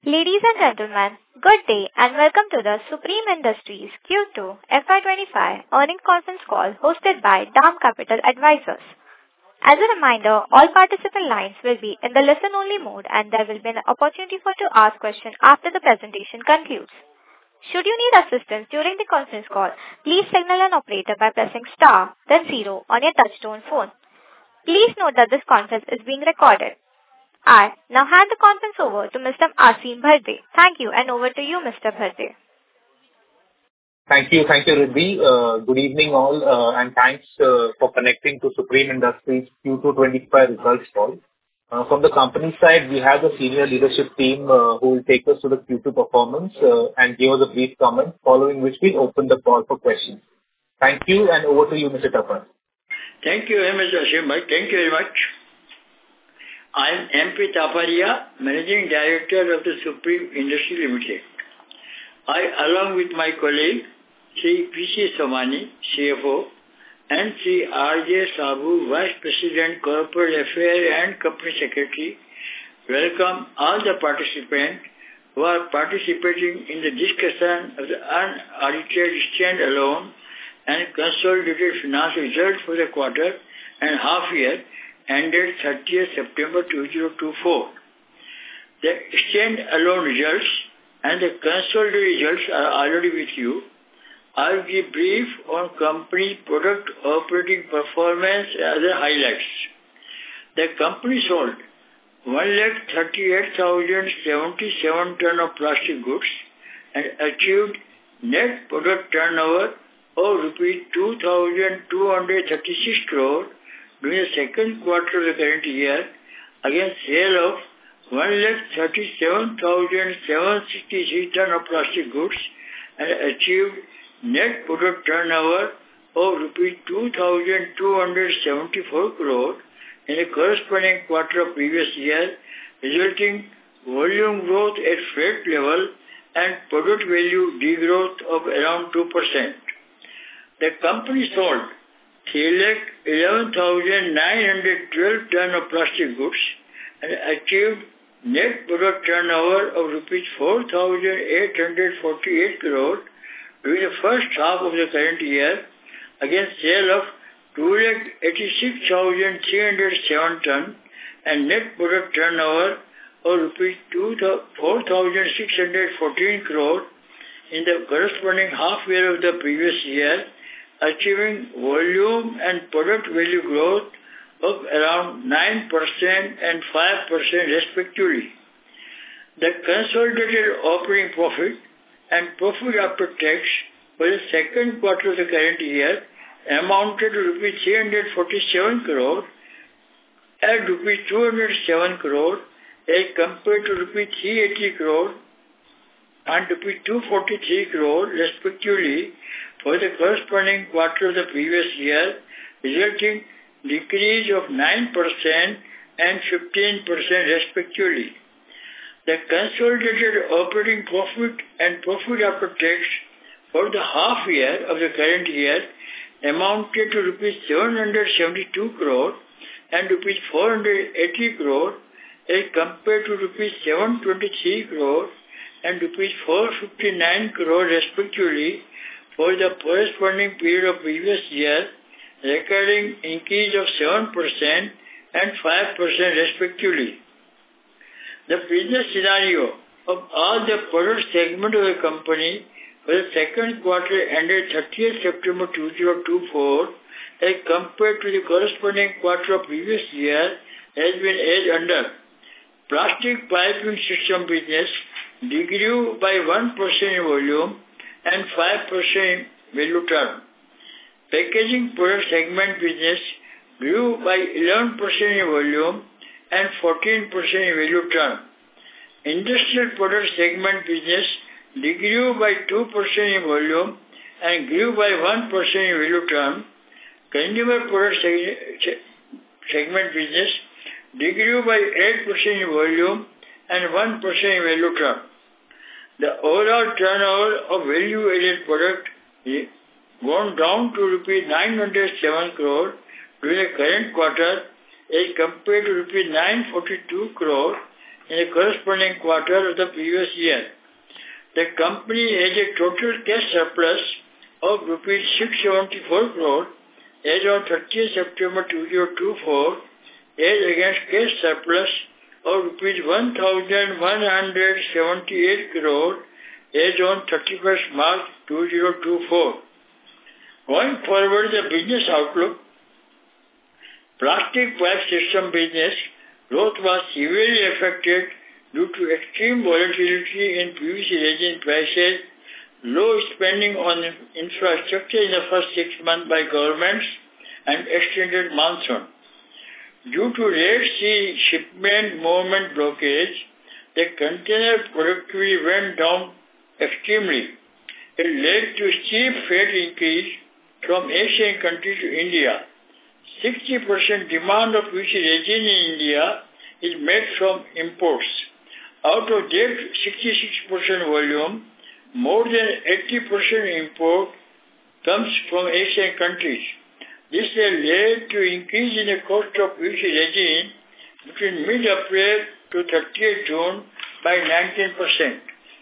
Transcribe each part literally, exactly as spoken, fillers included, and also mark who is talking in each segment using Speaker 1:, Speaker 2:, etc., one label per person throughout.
Speaker 1: Ladies and gentlemen, good day and welcome to the Supreme Industries Q two F Y twenty-five earnings conference call hosted by DAM Capital Advisors. As a reminder, all participant lines will be in the listen-only mode and there will be an opportunity for you to ask questions after the presentation concludes. Should you need assistance during the conference call, please signal an operator by pressing star, then zero on your touchtone phone. Please note that this conference is being recorded. I now hand the conference over to Mister Aasim Bharde. Thank you, and over to you, Mister Bharde.
Speaker 2: Thank you. Thank you, Riddhi. Uh, good evening all, uh, and thanks uh, for connecting to Supreme Industries Q two twenty-five results call. Uh, from the company side, we have the senior leadership team uh, who will take us to the Q two performance uh, and give us a brief comment, following which we open the call for questions. Thank you, and over to you, Mister Tapar.
Speaker 3: Thank you very much, Aasim Bhai. Thank you very much. I am M P Taparia, Managing Director of the Supreme Industries Limited. I, along with my colleague, Sri P C Somani, C F O, and Sri R J Sabu, Vice President, Corporate Affairs and Company Secretary, welcome all the participants who are participating in the discussion of the unaudited standalone and consolidated financial results for the quarter and half year ended thirtieth September two thousand twenty-four. The stand-alone results and the consolidated results are already with you. I will give brief on company product operating performance and other highlights. The company sold one lakh thirty-eight thousand seventy-seven tons of plastic goods and achieved net product turnover of rupees two thousand two hundred thirty-six crore during the second quarter of the current year, against sale of one lakh thirty-seven thousand seven hundred sixty-three tons of plastic goods and achieved net product turnover of rupees two thousand two hundred seventy-four crore in the corresponding quarter of previous year, resulting volume growth at freight level and product value degrowth of around two percent. The company sold three lakh eleven thousand nine hundred twelve tons of plastic goods and achieved net product turnover of rupees four thousand eight hundred forty-eight crore during the first half of the current year, against sale of two lakh eighty-six thousand three hundred seven tons and net product turnover of rupees four thousand six hundred fourteen crore in the corresponding half year of the previous year, achieving volume and product value growth of around nine percent and five percent respectively. The consolidated operating profit and profit after tax for the second quarter of the current year amounted to rupees three hundred forty-seven crore and rupees two hundred seven crore as compared to rupees three hundred eighty crore and rupees two hundred forty-three crore respectively for the corresponding quarter of the previous year, resulting decrease of nine percent and fifteen percent respectively. The consolidated operating profit and profit after tax for the half year of the current year amounted to rupees seven hundred seventy-two crore and rupees four hundred eighty crore as compared to rupees seven hundred twenty-three crore and rupees four hundred fifty-nine crore respectively for the corresponding period of previous year, recording increase of seven percent and five percent respectively. The business scenario of all the product segment of the company for the second quarter ended thirtieth September two thousand twenty-four as compared to the corresponding quarter of previous year has been as under. Plastic piping system business degrew by one percent in volume and five percent in value term. Packaging product segment business grew by eleven percent in volume and fourteen percent in value term. Industrial product segment business degrew by two percent in volume and grew by one percent in value term. Consumer product seg- segment business degrew by eight percent in volume and one percent in value term. The overall turnover of value-added product gone down to rupees nine hundred seven crore during the current quarter as compared to rupees nine hundred forty-two crore in the corresponding quarter of the previous year. The company has a total cash surplus of rupees six hundred seventy-four crore as on thirtieth September two thousand twenty-four, as against cash surplus of rupees one thousand one hundred seventy-eight crore as on thirty-first March two thousand twenty-four. Going forward, the business outlook. Plastic pipe system business growth was severely affected due to extreme volatility in P V C resin prices, low spending on infrastructure in the first six months by governments, and extended monsoon. Due to Red Sea shipment movement blockage, the container productivity went down extremely. It led to steep freight increase from Asian countries to India. sixty percent demand of P V C resin in India is made from imports. Out of that sixty-six percent volume, more than eighty percent import comes from Asian countries. This has led to increase in the cost of P V C resin between mid-April to thirtieth June by nineteen percent.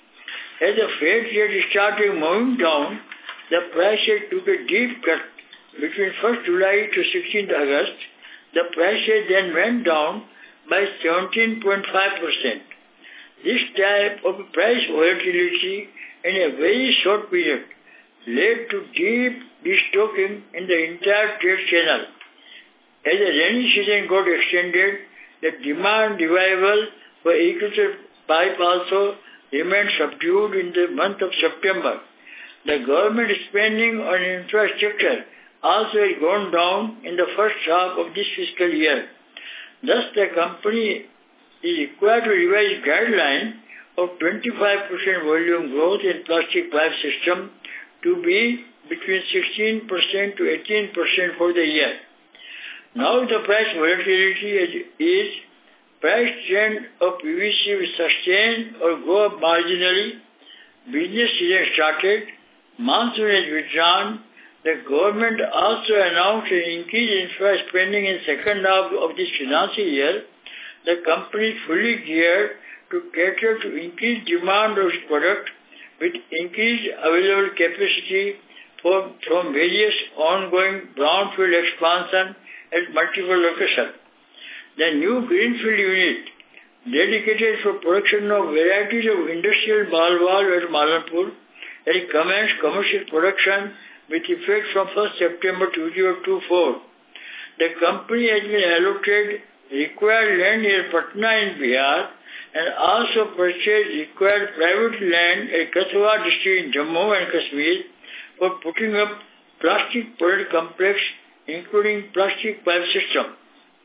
Speaker 3: As the freight rate started moving down, the prices took a deep cut. Between first July to sixteenth August, the prices then went down by seventeen point five percent. This type of price volatility in a very short period led to deep destocking in the entire trade channel. As the rainy season got extended, the demand revival for agricultural pipe also remained subdued in the month of September. The government spending on infrastructure also has gone down in the first half of this fiscal year. Thus, the company is required to revise guideline of twenty-five percent volume growth in plastic pipe system to be between sixteen percent to eighteen percent for the year. Now the price volatility is price trend of P V C will sustain or go up marginally. Business season started. Monsoon has withdrawn. The government also announced an increase in infra spending in second half of this financial year. The company is fully geared to cater to increased demand of its product with increased available capacity for, from various ongoing brownfield expansion at multiple locations. The new greenfield unit dedicated for production of varieties of industrial ball valve at Malanpur has commenced commercial production with effect from first September two thousand twenty-four. The company has been allocated required land near Patna in Bihar and also purchased required private land at Kathua district in Jammu and Kashmir for putting up plastic product complex including plastic pipe system.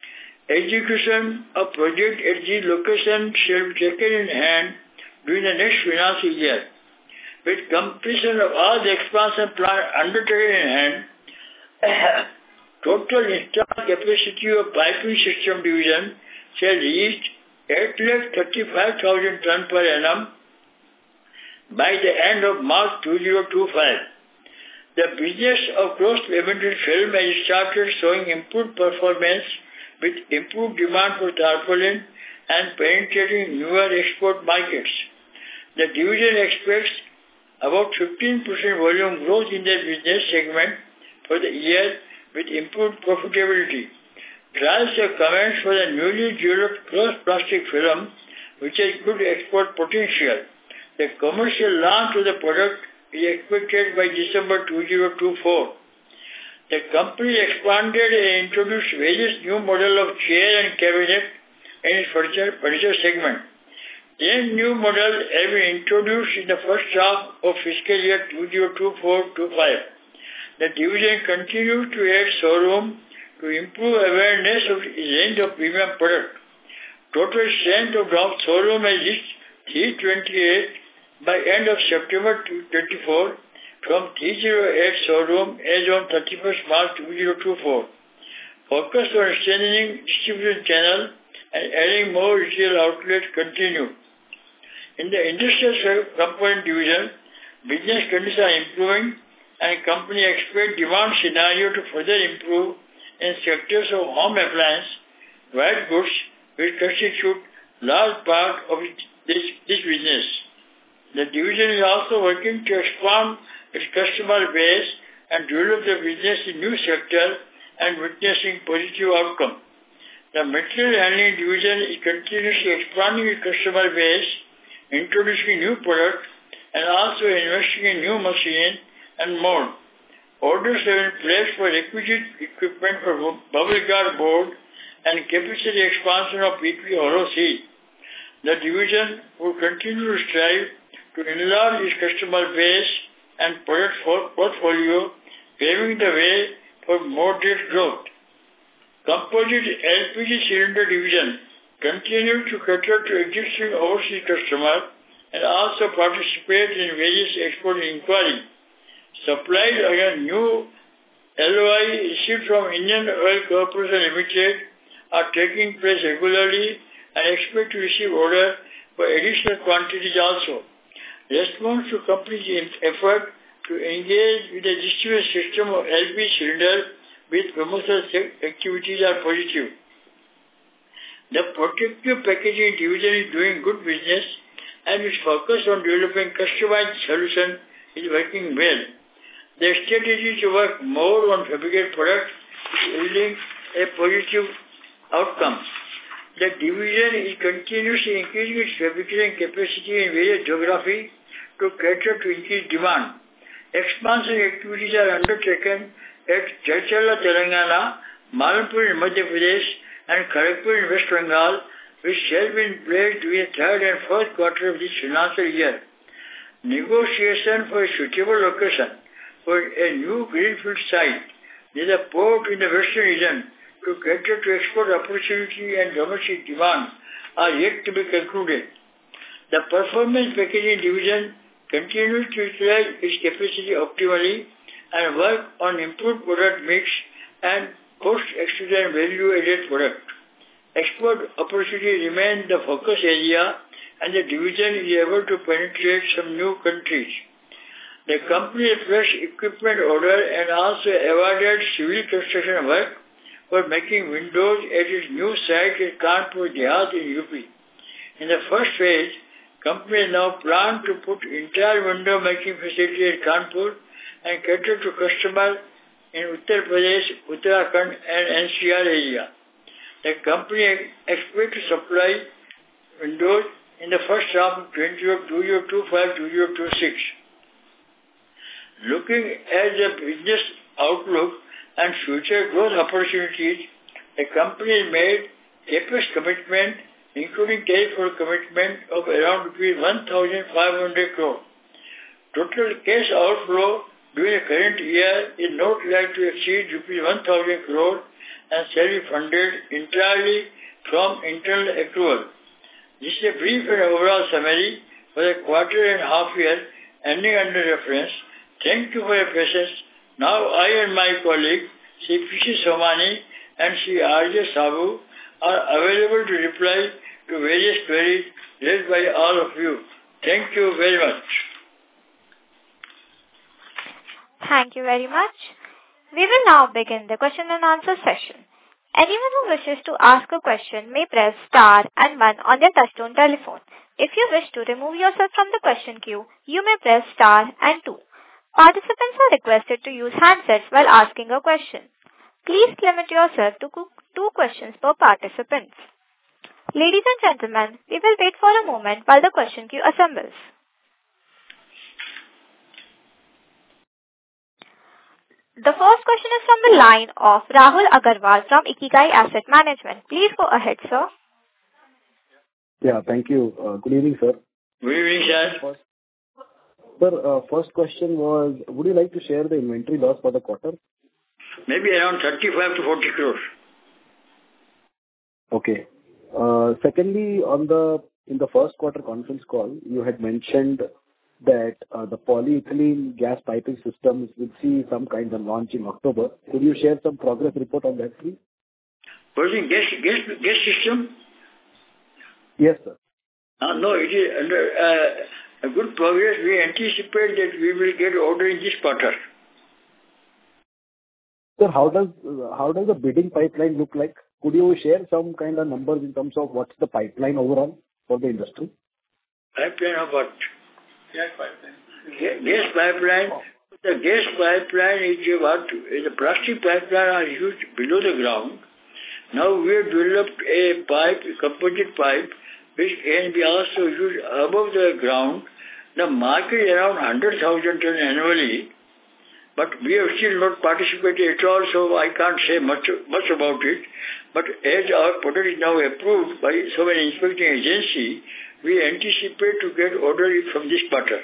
Speaker 3: Execution of project at these locations shall be taken in hand during the next financial year. With completion of all the expansion plan undertaken in hand, total installed capacity of piping system division shall reach eight lakh thirty-five thousand tons per annum by the end of March two thousand twenty-five. The business of cross-laminated film has started showing improved performance with improved demand for tarpaulin and penetrating newer export markets. The division expects about fifteen percent volume growth in the business segment for the year with improved profitability. Trials have commenced for the newly developed cross-plastic film, which has good export potential. The commercial launch of the product is expected by December two thousand twenty-four. The company expanded and introduced various new models of chair and cabinet in its furniture, furniture segment. Ten new models have been introduced in the first half of fiscal year two thousand twenty-four to twenty-five. The division continues to add showroom to improve awareness of its range of premium product. Total strength of the showroom has reached three hundred twenty-eight by end of September two thousand twenty-four from three hundred eight showroom as on thirty-first March two thousand twenty-four. Focus on strengthening distribution channel and adding more retail outlets continue. In the industrial component division, business conditions are improving and company expects demand scenario to further improve in sectors of home appliance, white goods, which constitute large part of it, this, this business. The division is also working to expand its customer base and develop the business in new sectors and witnessing positive outcome. The material handling division is continuously expanding its customer base, introducing new products, and also investing in new machines and more. Orders have been placed for requisite equipment for bubble guard board and capacity expansion of P P hollow seal. The division will continue to strive to enlarge its customer base and product portfolio, paving the way for moderate growth. Composite L P G cylinder division continues to cater to existing overseas customers and also participate in various export inquiries. Supplies under new L O I issued from Indian Oil Corporation Limited are taking place regularly and expect to receive orders for additional quantities also. Response to company's effort to engage with the distribution system of L P G cylinders with promotional activities are positive. The protective packaging division is doing good business and its focus on developing customized solutions is working well. The strategy to work more on fabricated products is yielding a positive outcome. The division is continuously increasing its fabrication capacity in various geographies to cater to increased demand. Expansion activities are undertaken at Jaisalmer, Telangana, Malanpur in Madhya Pradesh, and Kharagpur in West Bengal, which shall be in place during the third and fourth quarter of this financial year. Negotiation for a suitable location for a new greenfield site near the port in the western region to cater to export opportunity and domestic demand are yet to be concluded. The performance packaging division continues to utilize its capacity optimally and work on improved product mix and post-extrusion value-added product. Export opportunity remains the focus area and the division is able to penetrate some new countries. The company has placed equipment order and also awarded civil construction work for making windows at its new site at Kanpur Dehat in U P. In the first phase, company now plans to put entire window making facility at Kanpur and cater to customers in Uttar Pradesh, Uttarakhand and N C R area. The company expects to supply windows in the first half of twenty twenty-five to twenty twenty-six. Looking at the business outlook and future growth opportunities, the company has made CapEx commitment, including carry forward commitment of around one thousand five hundred crore. Total cash outflow during the current year is not likely to exceed one thousand crore and shall be funded entirely from internal accrual. This is a brief and overall summary for the quarter and half year ending under reference. Thank you for your patience. Now I and my colleague, Sri P C Somani and Sri R J Sabu are available to reply to various queries raised by all of you. Thank you very much.
Speaker 1: Thank you very much. We will now begin the question and answer session. Anyone who wishes to ask a question may press star and one on their touchtone telephone. If you wish to remove yourself from the question queue, you may press star and two. Participants are requested to use handsets while asking a question. Please limit yourself to two questions per participant. Ladies and gentlemen, we will wait for a moment while the question queue assembles. The first question is from the line of Rahul Agarwal from Ikigai Asset Management. Please go ahead, sir.
Speaker 4: Yeah, thank you. Uh, good evening, sir.
Speaker 3: Good evening, sir.
Speaker 4: First, sir, uh, first question was, would you like to share the inventory loss for the quarter?
Speaker 3: Maybe around thirty-five to forty crores.
Speaker 4: Okay. Uh, secondly, on the in the first quarter conference call, you had mentioned that uh, the polyethylene gas piping systems will see some kind of launch in October. Could you share some progress report on that, please?
Speaker 3: Putting gas, gas, gas system?
Speaker 4: Yes, sir.
Speaker 3: Uh, no, it is under uh, a good progress. We anticipate that we will get order in this quarter.
Speaker 4: Sir, how does uh, how does the bidding pipeline look like? could you share some kind of numbers in terms of what's the pipeline overall for the industry?
Speaker 3: Pipeline of what? Gas pipeline. Gas, gas pipeline. Oh. The gas pipeline is what? The plastic pipeline are used below the ground. Now we have developed a pipe, a composite pipe, which can be also used above the ground. The market is around one hundred thousand tons annually, but we have still not participated at all, so I can't say much much about it. But as our product is now approved by so many inspecting agency, we anticipate to get order from this quarter.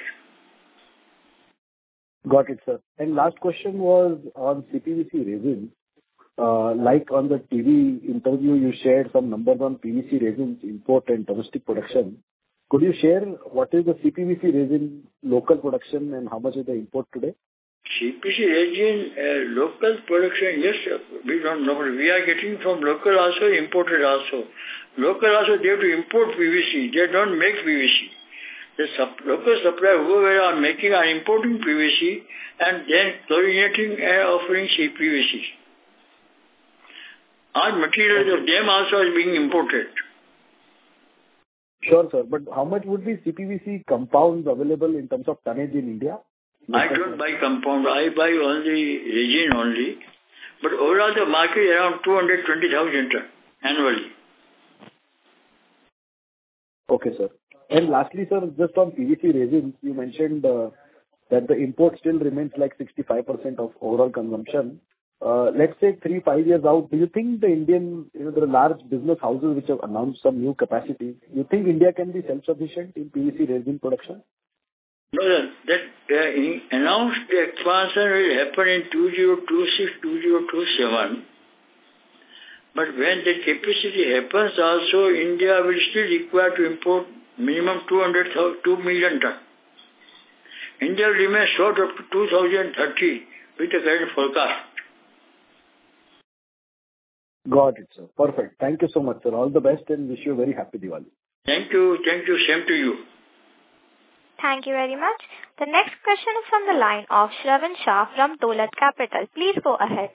Speaker 4: Got it, sir. And last question was on C P V C resin. Uh, like on the T V interview, you shared some numbers on P V C resins import and domestic production. Could you share what is the C P V C resin local production and how much is the import today?
Speaker 3: C P V C resin uh, local production, yes, we don't know. We are getting from local also, imported also. Local also, they have to import P V C. They don't make P V C. The sup- local supplier, whoever are making, are importing P V C and then chlorinating and offering C P V C. Our materials of them also is being imported.
Speaker 4: Sure, sir. But how much would be C P V C compounds available in terms of tonnage in India?
Speaker 3: I don't buy compound. I buy only resin only. But overall the market is around two hundred twenty thousand tons annually.
Speaker 4: Okay, sir. And lastly, sir, just on P V C resins, you mentioned uh, that the import still remains like sixty-five percent of overall consumption. Uh, let's say three, five years out, do you think the Indian, you know, there are large business houses which have announced some new capacity. You think India can be self-sufficient in P V C resin production?
Speaker 3: No, sir. That uh, announced expansion will happen in two thousand twenty-six, two thousand twenty-seven. But when the capacity happens also, India will still require to import minimum two hundred, two million tons. India will remain short up to two thousand thirty with the current forecast.
Speaker 4: Got it, sir. Perfect. Thank you so much, sir. All the best and wish you a very happy Diwali.
Speaker 3: Thank you. Thank you. Same to you.
Speaker 1: Thank you very much. The next question is from the line of Shravan Shah from Dolat Capital. Please go ahead.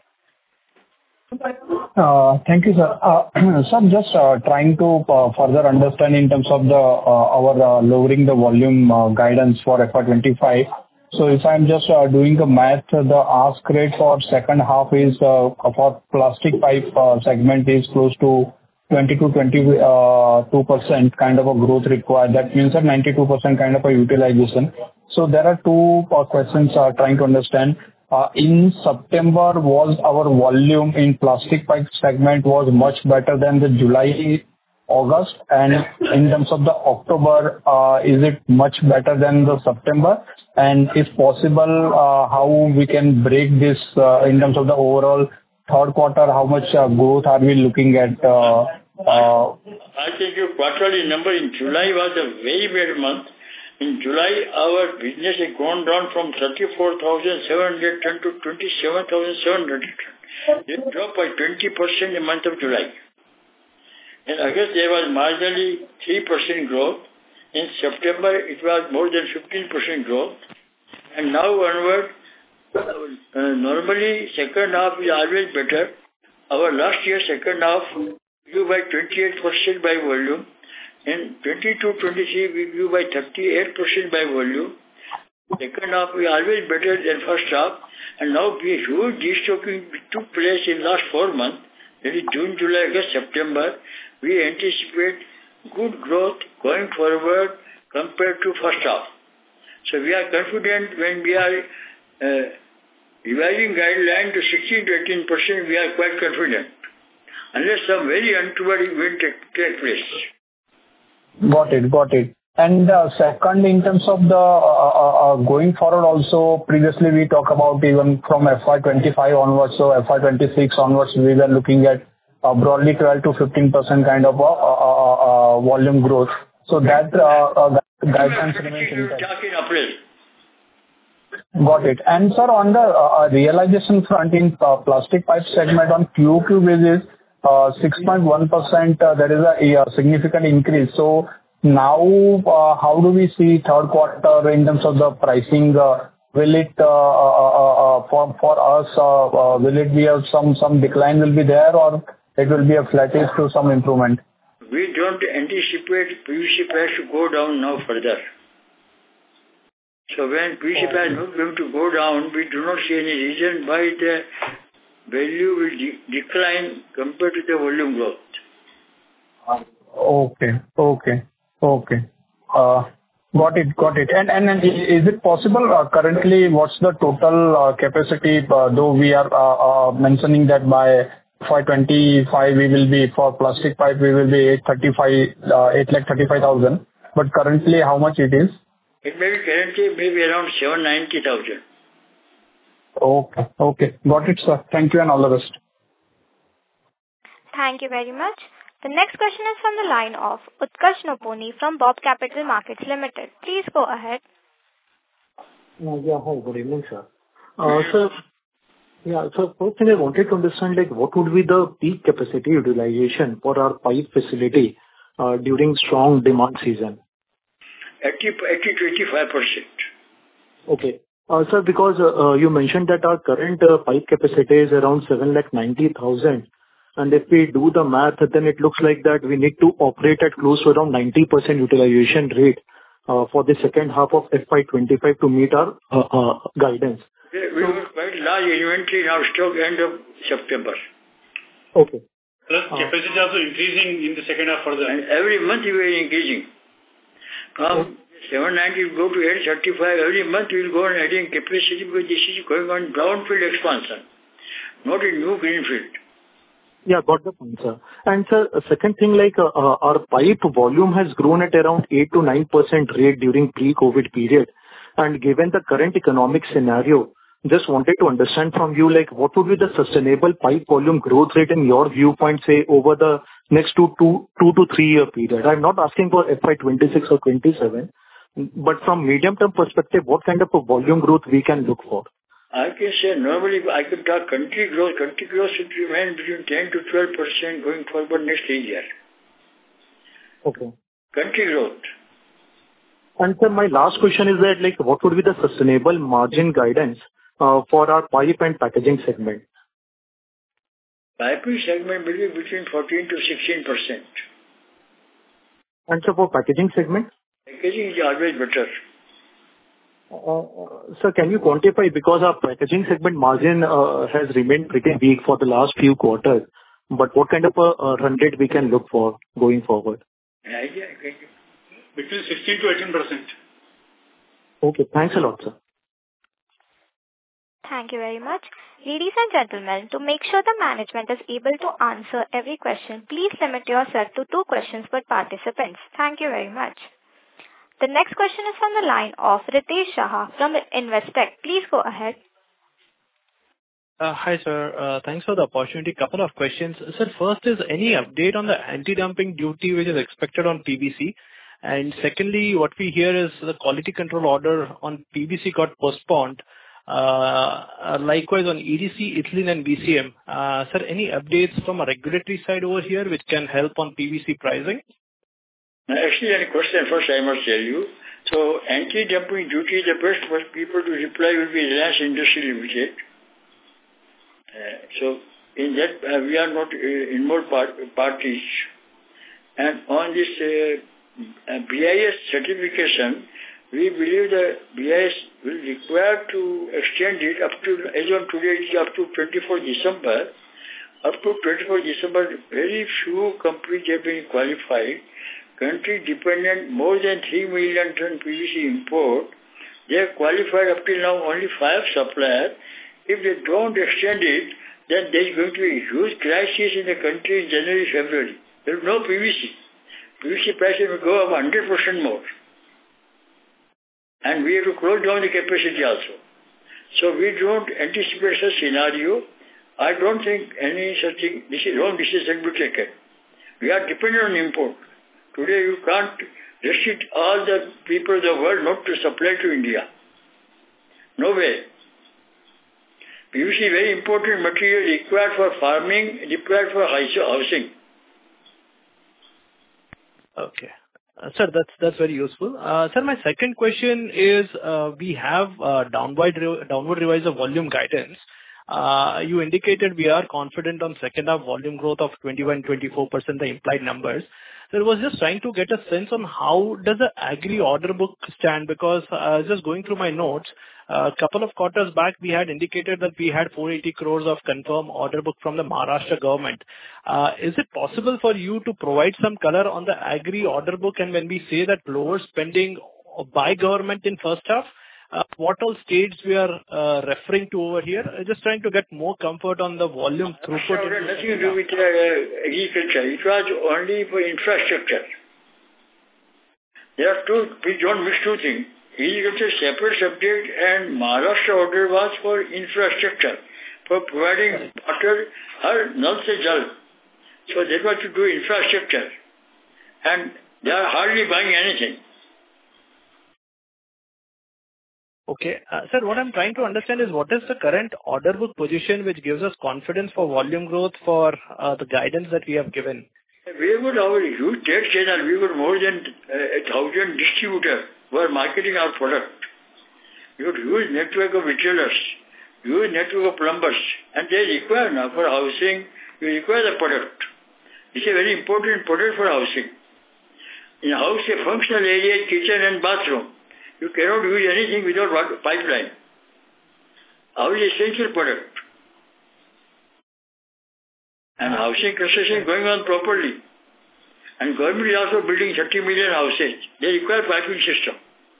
Speaker 5: Uh, Thank you, sir. Uh, Sir, just uh, trying to uh, further understand in terms of the uh, our uh, lowering the volume uh, guidance for F Y twenty-five. So if I'm just uh, doing the math, the ask rate for second half is uh, for plastic pipe uh, segment is close to twenty to twenty-two percent kind of a growth required. That means a ninety-two percent kind of a utilization. So there are two uh, questions uh, trying to understand. Uh, in September, was our volume in plastic pipe segment was much better than the July, August, and in terms of the October, uh, is it much better than the September? And if possible, uh, how we can break this uh, in terms of the overall third quarter, how much uh, growth are we looking at? Uh, uh,
Speaker 3: I think your quarterly number in July was a very bad month. In July, our business has gone down from thirty-four thousand seven hundred tons to twenty-seven thousand seven hundred tons. It dropped by twenty percent in the month of July. In August, there was marginally three percent growth. In September, it was more than fifteen percent growth. And now onward, uh, normally second half is always better. Our last year second half grew by twenty-eight percent by volume. In twenty-two twenty-three, we grew by thirty-eight percent by volume. Second half is always better than first half. And now we huge destocking took place in last four months. That is June, July, August, September. We anticipate good growth going forward compared to first half. So we are confident when we are uh, revising guideline to sixteen to eighteen percent, we are quite confident. Unless some very untoward event take, take place.
Speaker 5: Got it, got it. And uh, second, in terms of the uh, uh, going forward also, previously we talk about even from F Y twenty-five onwards, so F Y twenty-six onwards, we were looking at uh, broadly twelve to fifteen percent kind of uh, uh, uh, volume growth. So that uh, uh, guidance remains intact. Got it. And sir, on the uh, realization front in uh, plastic pipe segment on Q O Q basis, uh, six point one percent, uh, there is a, a significant increase. So now, uh, how do we see third quarter in terms of the pricing? Uh, will it uh, uh, uh, for for us? Uh, uh, will it be uh, some some decline will be there, or it will be a flattish to some improvement?
Speaker 3: We don't anticipate P V C price to go down now further. So when P V C price is not going to go down, we do not see any reason why the value will de- decline compared to the volume growth.
Speaker 5: Okay, okay, okay. Uh, got it, got it. And and, and is it possible uh, currently? What's the total uh, capacity? Uh, though we are uh, uh, mentioning that by five twenty-five we will be for plastic pipe we will be eight thirty-five, uh, eight lakh thirty-five thousand. But currently, how much it is?
Speaker 3: It may be currently maybe around seven ninety thousand.
Speaker 5: Okay, okay, got it, sir. Thank you and all the best.
Speaker 1: Thank you very much. The next question is from the line of Utkarsh Noponi from Bob Capital Markets Limited. Please go ahead.
Speaker 6: Uh, yeah, hi, good evening, sir. Uh, sir, yeah, so first thing I wanted to understand, like, what would be the peak capacity utilization for our pipe facility uh, during strong demand season?
Speaker 3: eighty to eighty-five percent.
Speaker 6: Okay. Uh, sir, because uh, uh, you mentioned that our current uh, pipe capacity is around seven lakh ninety thousand. And if we do the math, then it looks like that we need to operate at close to around ninety percent utilization rate uh, for the second half of F Y twenty-five to meet our uh, uh, guidance.
Speaker 3: We we have quite large inventory in our stock end of September.
Speaker 6: Okay.
Speaker 7: Plus capacity also increasing in the second half further.
Speaker 3: And every month we are increasing. From seven ninety we go to eight thirty-five. Every month we will go on adding capacity because this is going on brownfield expansion, not in new greenfield.
Speaker 6: Yeah, got the point, sir. And sir, a second thing, like, uh, uh, our pipe volume has grown at around eight to nine percent rate during pre-COVID period. And given the current economic scenario, just wanted to understand from you, like, what would be the sustainable pipe volume growth rate in your viewpoint, say, over the next two, two, two to three year period? I'm not asking for F Y twenty-six or twenty-seven, but from medium-term perspective, what kind of a volume growth we can look for?
Speaker 3: I can say normally I could talk country growth. Country growth should remain between ten to twelve percent going forward next three years.
Speaker 6: Okay.
Speaker 3: Country growth.
Speaker 6: And sir, my last question is that, like, what would be the sustainable margin guidance uh, for our pipe and packaging segment?
Speaker 3: Piping segment will be between fourteen to sixteen percent.
Speaker 6: And so for packaging segment?
Speaker 3: Packaging is always better.
Speaker 6: Uh, Sir, can you quantify, because our packaging segment margin uh, has remained pretty weak for the last few quarters, but what kind of a uh, run rate we can look for going forward?
Speaker 3: Yeah, yeah, yeah.
Speaker 7: Between sixteen to eighteen percent.
Speaker 6: Okay, thanks a lot, sir.
Speaker 1: Thank you very much. Ladies and gentlemen, to make sure the management is able to answer every question, please limit yourself to two questions per participant. Thank you very much. The next question is from the line of Ritesh Shah from Investec. Please go ahead.
Speaker 8: Uh, hi, sir. Uh, thanks for the opportunity. Couple of questions. Sir, first is any update on the anti-dumping duty which is expected on P V C? And secondly, what we hear is the quality control order on P V C got postponed. Uh, likewise on E D C, ethylene and V C M. Uh, sir, any updates from a regulatory side over here which can help on P V C pricing?
Speaker 3: Actually, any question first I must tell you. So, anti-dumping duty, the best for people to reply will be Reliance Industries Limited. Uh, so, in that, uh, we are not uh, involved part, parties. And on this uh, uh, B I S certification, we believe that B I S will require to extend it up to, as on today, it is up to twenty-fourth December. Up to twenty-fourth December, very few companies have been qualified. Country dependent more than three million ton P V C import. They have qualified up till now only five suppliers. If they don't extend it, then there is going to be a huge crisis in the country in January, February. There is no P V C. P V C prices will go up one hundred percent more. And we have to close down the capacity also. So we don't anticipate such scenario. I don't think any such thing, this is wrong decision will be taken. We are dependent on import. Today you can't restrict all the people of the world not to supply to India. No way. P V C is very important material required for farming, required for housing.
Speaker 8: Okay. Uh, sir, that's that's very useful. Uh, sir, my second question is, uh, we have uh, downward re- downward revised the volume guidance. Uh, you indicated we are confident on second half volume growth of twenty-one to twenty-four percent, the implied numbers. So I was just trying to get a sense on how does the agri order book stand, because uh, just going through my notes, a uh, couple of quarters back we had indicated that we had four hundred eighty crores of confirmed order book from the Maharashtra government. Uh, is it possible for you to provide some color on the agri order book, and when we say that lower spending by government in first half, Uh, what all states we are uh, referring to over here? Uh, Just trying to get more comfort on the volume throughput.
Speaker 3: It had nothing to do with uh, agriculture. It was only for infrastructure. There are two, we don't mix two things. Agriculture is separate subject, and Maharashtra order was for infrastructure, for providing water, or Nal Se Jal. So that was to do infrastructure. And they are hardly buying anything.
Speaker 8: Okay. Uh, Sir, what I'm trying to understand is what is the current order book position which gives us confidence for volume growth for uh, the guidance that we have given?
Speaker 3: We have got our huge trade channel. We have got more than uh, a thousand distributors who are marketing our product. We have got huge network of retailers, huge network of plumbers, and they require now for housing, we require the product. It's a very important product for housing. In a house, a functional area, kitchen and bathroom. You cannot use anything without water pipeline. Our essential product. And housing construction is going on properly. And government is also building thirty million houses. They require piping system.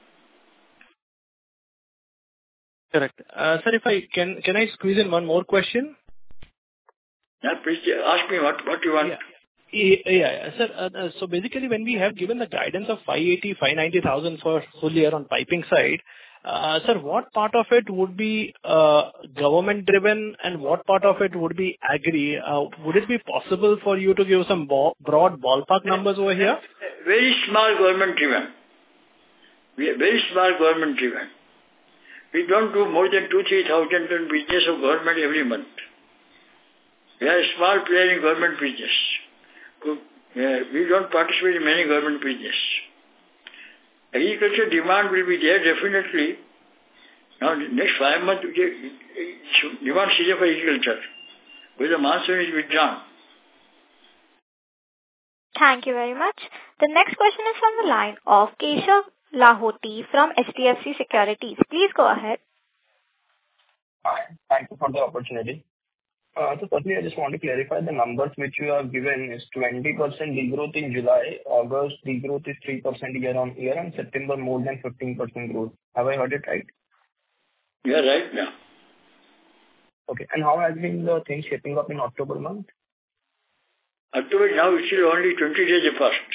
Speaker 8: Correct. Uh, sir, if I can, can I squeeze in one more question?
Speaker 3: Yeah, please ask me what, what you want.
Speaker 8: Yeah. Yeah, yeah. Sir, uh, uh, so basically when we have given the guidance of five eighty, five ninety thousand for full year on piping side, uh, sir, what part of it would be uh, government driven and what part of it would be agri? Uh, would it be possible for you to give some bo- broad ballpark numbers over here?
Speaker 3: Very small government driven. We are very small government driven. We don't do more than two, three thousand ton business of government every month. We are a small player in government business. Yeah, we don't participate in many government business. Agriculture demand will be there definitely. Now, next five months, demand season for agriculture. With the monsoon is withdrawn.
Speaker 1: Thank you very much. The next question is from the line of Keshav Lahoti from H D F C Securities. Please go ahead.
Speaker 5: Hi. Thank you for the opportunity. Uh, so firstly, I just want to clarify the numbers which you have given is twenty percent degrowth in July, August degrowth is three percent year on year, and September more than fifteen percent growth. Have I heard it right?
Speaker 3: You are right now.
Speaker 5: Okay. And how has been the thing shaping up in October month?
Speaker 3: October now is still only twenty days past.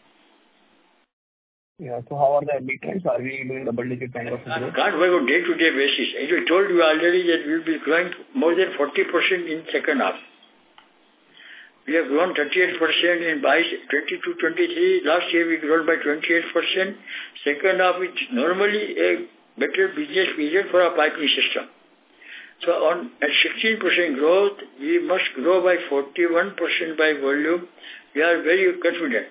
Speaker 5: Yeah. So how are the early trends? Are we doing double-digit kind of growth?
Speaker 3: I can't work on day-to-day basis. As I told you already that we will be growing more than forty percent in second half. We have grown thirty-eight percent in twenty-two twenty-three. Last year we grown by twenty-eight percent. Second half is normally a better business period for our piping system. So on at sixteen percent growth, we must grow by forty-one percent by volume. We are very confident.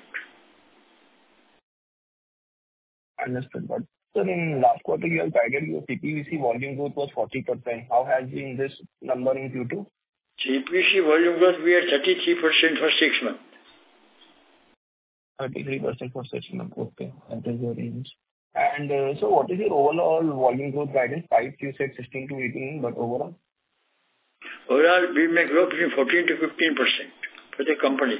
Speaker 5: Understood. But sir, in last quarter, you have guided your C P V C volume growth was forty percent. How has been this number in Q two?
Speaker 3: C P V C volume growth, we are thirty-three percent for six months.
Speaker 5: thirty-three percent for six months. Okay. That is your range. And uh, so what is your overall volume growth guidance? Pipes, you said sixteen to eighteen, but overall?
Speaker 3: Overall, we may grow between fourteen to fifteen percent for the company.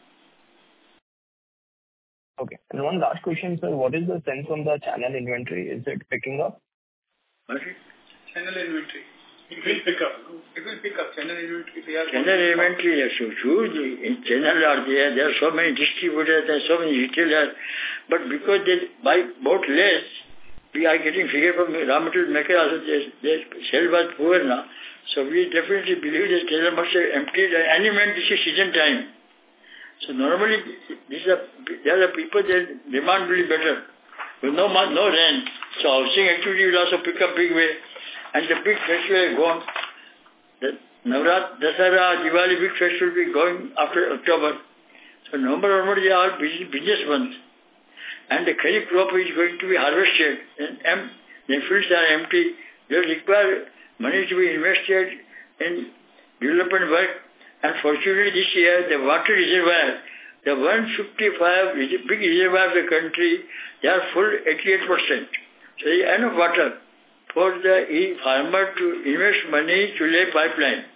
Speaker 5: Okay. And one last question, sir. What is the sense on the channel inventory? Is it picking up?
Speaker 3: What?
Speaker 7: Channel inventory. It will pick up. It will pick up. Channel inventory. They are
Speaker 3: channel inventory is so huge. In channel are there. There are so many distributors and so many retailers. But because they buy bought less, we are getting figure from raw material maker also. They, they sell was poor now. So we definitely believe that channel must have emptied. Any man, this is season time. So normally, these are, there are people that demand will be better. With no month, no rain. So housing activity will also pick up big way. And the big festival is gone. The Navrat, Dasara, Diwali, big festival will be going after October. So November onward, they are all business months. And the kharif crop is going to be harvested. And em- the fields are empty. They require money to be invested in development work, and fortunately this year the water reservoir, the one hundred fifty-five big reservoirs of the country, they are full eighty-eight percent. So there is enough water for the farmer to invest money to lay pipeline.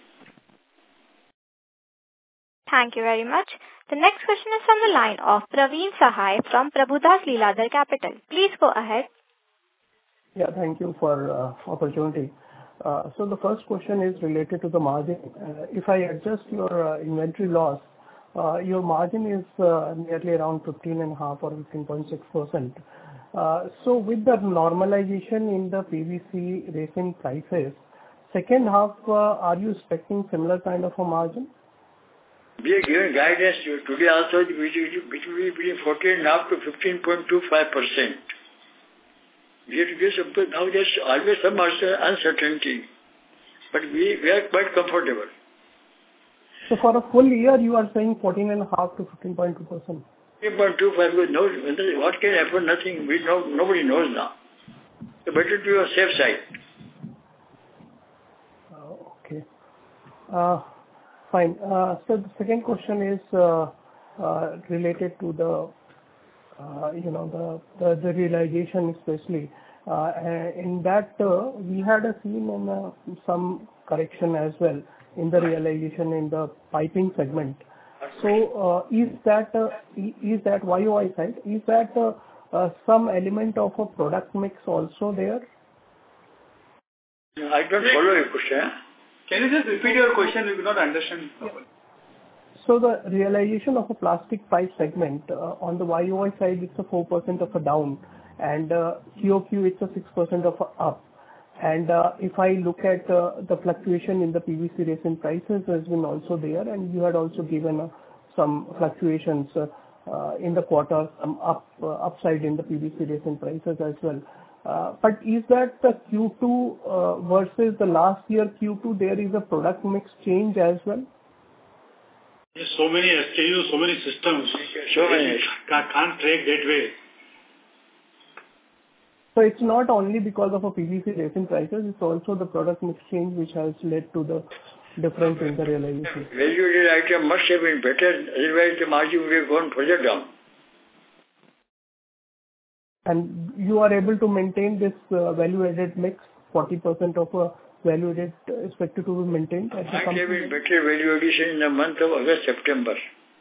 Speaker 1: Thank you very much. The next question is from the line of Praveen Sahai from Prabhudas Lilladher Capital. Please go ahead.
Speaker 9: Yeah, thank you for uh, opportunity. Uh, so the first question is related to the margin. Uh, if I adjust your uh, inventory loss, uh, your margin is uh, nearly around fifteen point five or fifteen point six percent. Uh, so with the normalization in the P V C resin prices, second half, uh, are you expecting similar kind of a margin?
Speaker 3: We are given guidance today also which will be between fourteen point five to fifteen point two five percent. We have to give some, now there's always some uncertainty, but we, we are quite comfortable.
Speaker 9: So for a full year, you are saying fourteen point five to fifteen point two percent?
Speaker 3: fifteen point two five, no, what can happen? Nothing. We know, nobody knows now. So better to be on safe side.
Speaker 9: Uh, okay. Uh, fine. Uh, so the second question is uh, uh, related to the Uh, you know, the, the, the realization especially. Uh, in that, uh, we had a seen in, uh, some correction as well in the realization in the piping segment. So, uh, is that, uh, is that Y O Y side, is that uh, uh, some element of a product mix also there?
Speaker 3: I don't follow your question.
Speaker 7: Can you just repeat your question? We could not understand properly.
Speaker 9: So the realization of a plastic pipe segment, uh, on the Y O Y side, it's a four percent of a down, and uh, Q O Q, it's a six percent of a up. And uh, if I look at uh, the fluctuation in the P V C resin prices has been also there, and you had also given uh, some fluctuations uh, uh, in the quarter, some up uh, upside in the P V C resin prices as well. Uh, but is that the Q two uh, versus the last year Q two, there is a product mix change as well?
Speaker 7: There's so many S K Us, so many systems.
Speaker 3: So many.
Speaker 7: Can't, can't track that way.
Speaker 9: So it's not only because of a P V C resin prices, it's also the product mix change which has led to the difference in the realization.
Speaker 3: Value-added item must have been better, otherwise the margin would have gone further down.
Speaker 9: And you are able to maintain this uh, value-added mix, forty percent of a value-added uh, expected to be maintained at the
Speaker 3: Might
Speaker 9: company?
Speaker 3: have been better value addition in the month of August, September.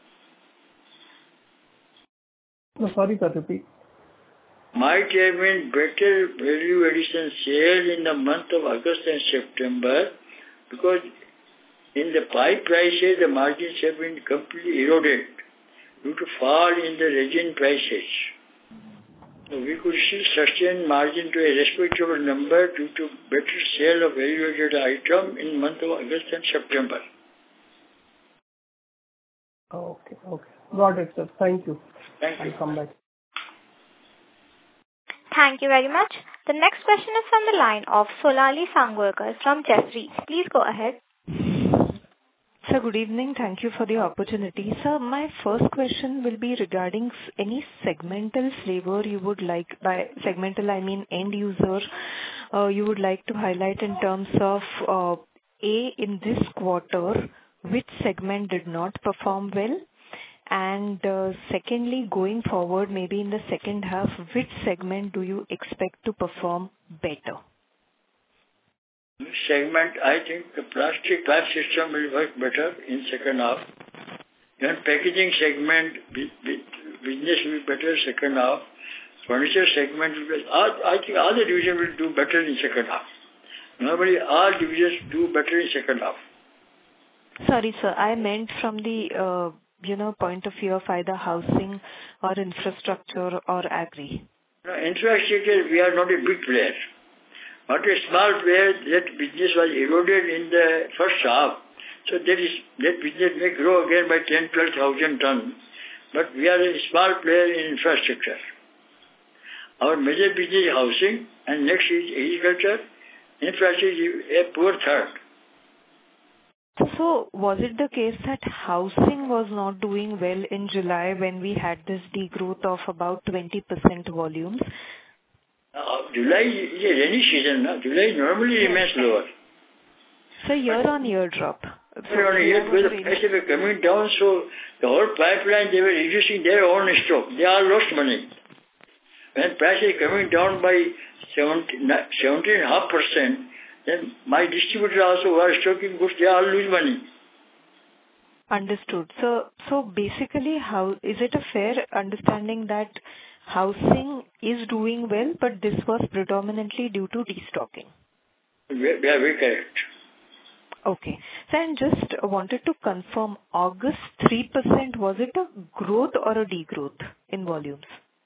Speaker 9: No, sorry, sir, repeat.
Speaker 3: Might have been better value addition sale in the month of August and September, because in the pipe prices the margins have been completely eroded due to fall in the resin prices. So we could see sustained margin to a respectable number due to better sale of value-added item in the month of August and September.
Speaker 9: Okay, okay. Got it, sir. Thank you.
Speaker 3: Thank you.
Speaker 9: I'll come back.
Speaker 1: Thank you very much. The next question is from the line of Sonali Sangorkar from Jefferies. Please go ahead.
Speaker 10: Sir, good evening. Thank you for the opportunity. Sir, my first question will be regarding any segmental flavor you would like, by segmental I mean end user, uh, you would like to highlight in terms of uh, A, in this quarter, which segment did not perform well? And uh, secondly, going forward, maybe in the second half, which segment do you expect to perform better?
Speaker 3: Segment, I think the plastic pipe system will work better in second half. Then packaging segment, business will be better second half. Furniture segment will be, all, I think all the divisions will do better in second half. Normally all divisions do better in second half.
Speaker 10: Sorry, sir, I meant from the, uh, you know, point of view of either housing or infrastructure or agri.
Speaker 3: No, infrastructure, we are not a big player. But a small player, that business was eroded in the first half. So that is that business may grow again by ten, twelve thousand tons. But we are a small player in infrastructure. Our major business is housing, and next is agriculture. Infrastructure is a poor third.
Speaker 10: So was it the case that housing was not doing well in July when we had this degrowth of about twenty percent volumes?
Speaker 3: Uh, July is a rainy season. No? July normally remains lower.
Speaker 10: So year-on-year drop.
Speaker 3: Year-on-year, because the prices were coming down, so the whole pipeline, they were reducing their own stock. They all lost money. When price is coming down by seventeen point five percent, then my distributor also who are stocking goods, they all lose money.
Speaker 10: Understood. So, so basically, how is it a fair understanding that housing is doing well, but this was predominantly due to destocking?
Speaker 3: We are very correct.
Speaker 10: Okay. So I just wanted to confirm, August three percent, was it a growth or a degrowth in volumes?